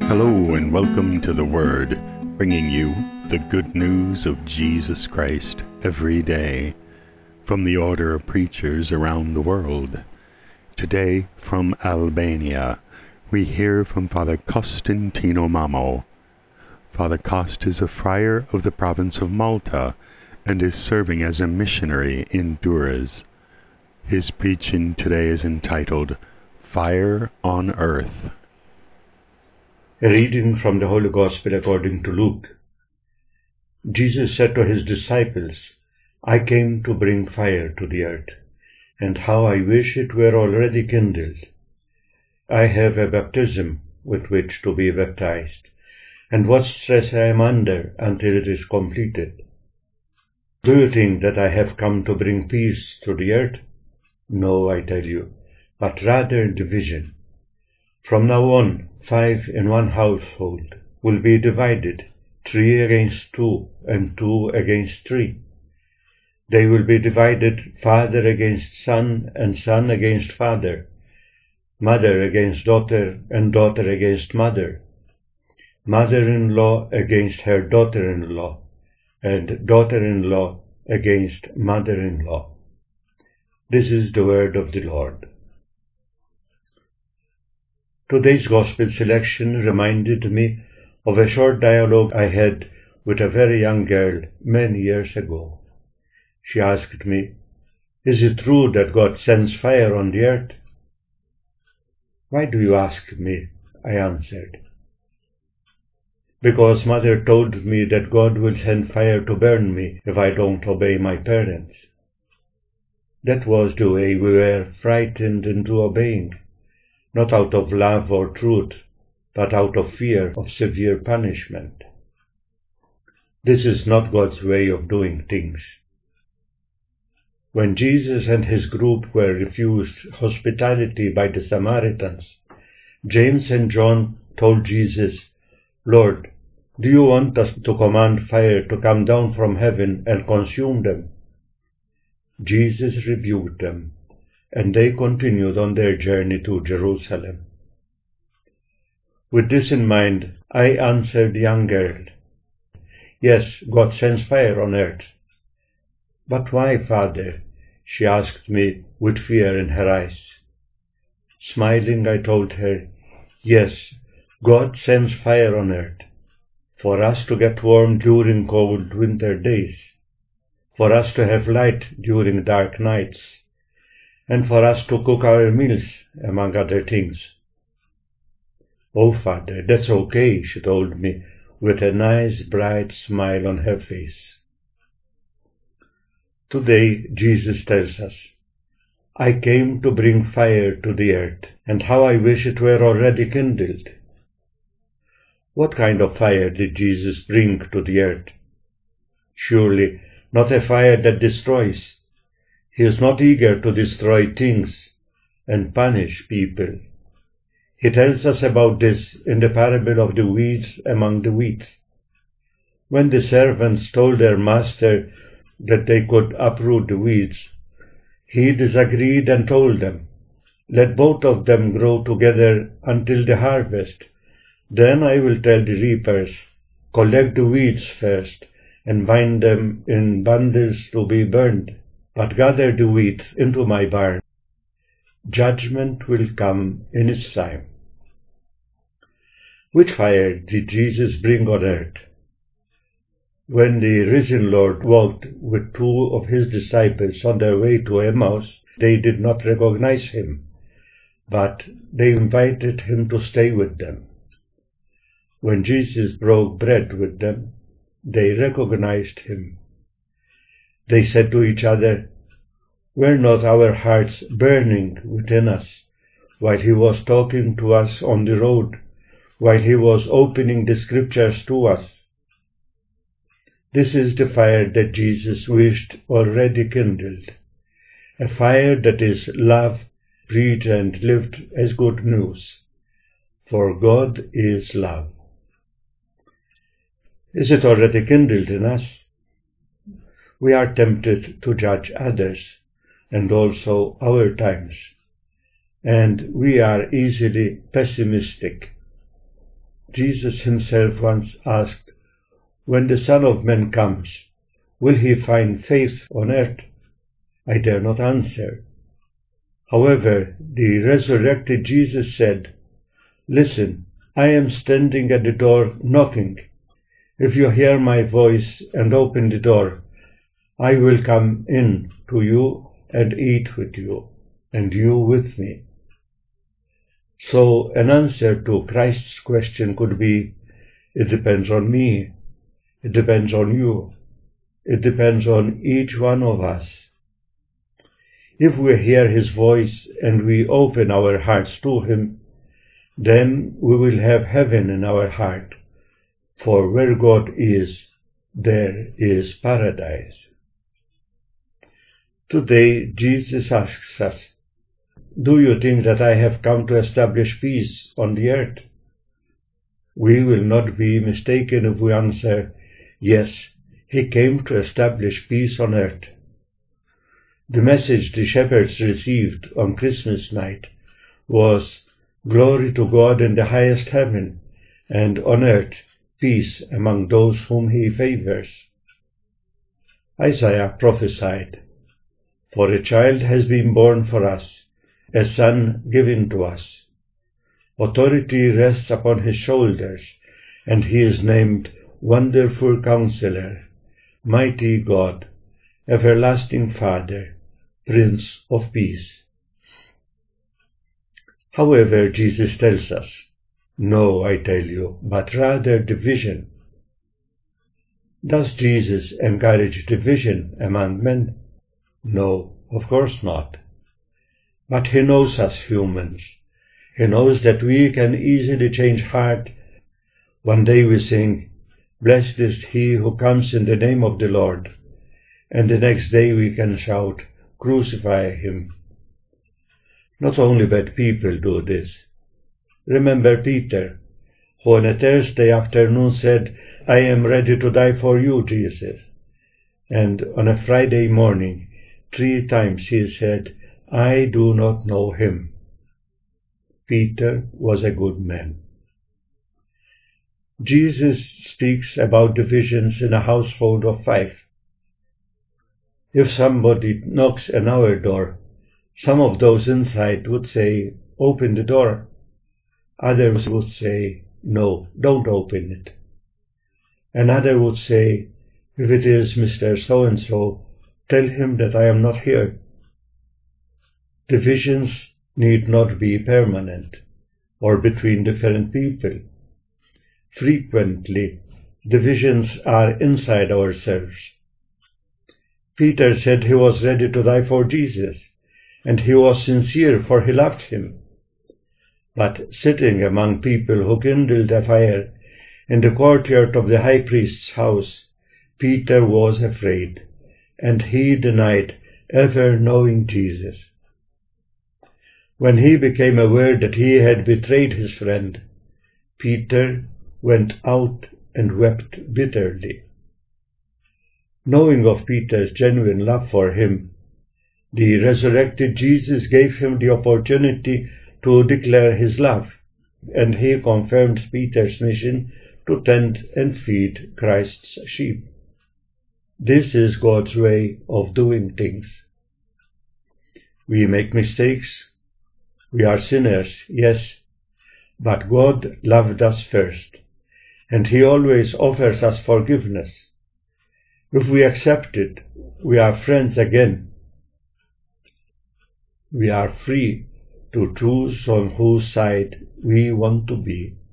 Hello and welcome to The Word, bringing you the good news of Jesus Christ every day from the order of preachers around the world. Today, from Albania, we hear from Father Costantino Mamo. Father Cost is a friar of the province of Malta and is serving as a missionary in Durrës. His preaching today is entitled Fire on Earth. A reading from the Holy Gospel according to Luke. Jesus said to his disciples, "I came to bring fire to the earth, and how I wish it were already kindled. I have a baptism with which to be baptized, and what stress I am under until it is completed. Do you think that I have come to bring peace to the earth? No, I tell you, but rather division. From now on, 5 in one household will be divided, 3 against 2, and 2 against 3. They will be divided, father against son, and son against father, mother against daughter, and daughter against mother, mother-in-law against her daughter-in-law, and daughter-in-law against mother-in-law." This is the word of the Lord. Today's Gospel selection reminded me of a short dialogue I had with a very young girl many years ago. She asked me, "Is it true that God sends fire on the earth?" "Why do you ask me?" I answered. "Because Mother told me that God will send fire to burn me if I don't obey my parents." That was the way we were frightened into obeying. Not out of love or truth, but out of fear of severe punishment. This is not God's way of doing things. When Jesus and his group were refused hospitality by the Samaritans, James and John told Jesus, "Lord, do you want us to command fire to come down from heaven and consume them?" Jesus rebuked them, and they continued on their journey to Jerusalem. With this in mind, I answered the young girl, "Yes, God sends fire on earth." "But why, Father?" she asked me with fear in her eyes. Smiling, I told her, "Yes, God sends fire on earth, for us to get warm during cold winter days, for us to have light during dark nights, and for us to cook our meals, among other things." "Oh, Father, that's okay," she told me, with a nice bright smile on her face. Today, Jesus tells us, "I came to bring fire to the earth, and how I wish it were already kindled." What kind of fire did Jesus bring to the earth? Surely not a fire that destroys. He is not eager to destroy things and punish people. He tells us about this in the parable of the weeds among the wheat. When the servants told their master that they could uproot the weeds, he disagreed and told them, "Let both of them grow together until the harvest. Then I will tell the reapers, collect the weeds first and bind them in bundles to be burned, but gather the wheat into my barn. Judgment will come in its time." Which fire did Jesus bring on earth? When the risen Lord walked with 2 of his disciples on their way to Emmaus, they did not recognize him, but they invited him to stay with them. When Jesus broke bread with them, they recognized him. They said to each other, "Were not our hearts burning within us while he was talking to us on the road, while he was opening the scriptures to us?" This is the fire that Jesus wished already kindled, a fire that is love, preached and lived as good news, for God is love. Is it already kindled in us? We are tempted to judge others, and also our times, and we are easily pessimistic. Jesus himself once asked, "When the Son of Man comes, will he find faith on earth?" I dare not answer. However, the resurrected Jesus said, "Listen, I am standing at the door knocking. If you hear my voice and open the door, I will come in to you and eat with you, and you with me." So an answer to Christ's question could be, it depends on me, it depends on you, it depends on each one of us. If we hear his voice and we open our hearts to him, then we will have heaven in our heart, for where God is, there is paradise. Today, Jesus asks us, "Do you think that I have come to establish peace on the earth?" We will not be mistaken if we answer, "Yes, he came to establish peace on earth." The message the shepherds received on Christmas night was, "Glory to God in the highest heaven, and on earth peace among those whom he favors." Isaiah prophesied, "For a child has been born for us, a son given to us. Authority rests upon his shoulders, and he is named Wonderful Counselor, Mighty God, Everlasting Father, Prince of Peace." However, Jesus tells us, "No, I tell you, but rather division." Does Jesus encourage division among men? No, of course not. But he knows us humans. He knows that we can easily change heart. One day we sing, "Blessed is he who comes in the name of the Lord," and the next day we can shout, "Crucify him." Not only bad people do this. Remember Peter, who on a Thursday afternoon said, "I am ready to die for you, Jesus." And on a Friday morning, 3 times he said, "I do not know him." Peter was a good man. Jesus speaks about divisions in a household of 5. If somebody knocks on our door, some of those inside would say, "Open the door." Others would say, "No, don't open it." Another would say, "If it is Mr. So-and-so, tell him that I am not here." Divisions need not be permanent or between different people. Frequently, divisions are inside ourselves. Peter said he was ready to die for Jesus, and he was sincere, for he loved him. But sitting among people who kindled a fire in the courtyard of the high priest's house, Peter was afraid, and he denied ever knowing Jesus. When he became aware that he had betrayed his friend, Peter went out and wept bitterly. Knowing of Peter's genuine love for him, the resurrected Jesus gave him the opportunity to declare his love, and he confirmed Peter's mission to tend and feed Christ's sheep. This is God's way of doing things. We make mistakes. We are sinners, yes, but God loved us first, and he always offers us forgiveness. If we accept it, we are friends again. We are free to choose on whose side we want to be.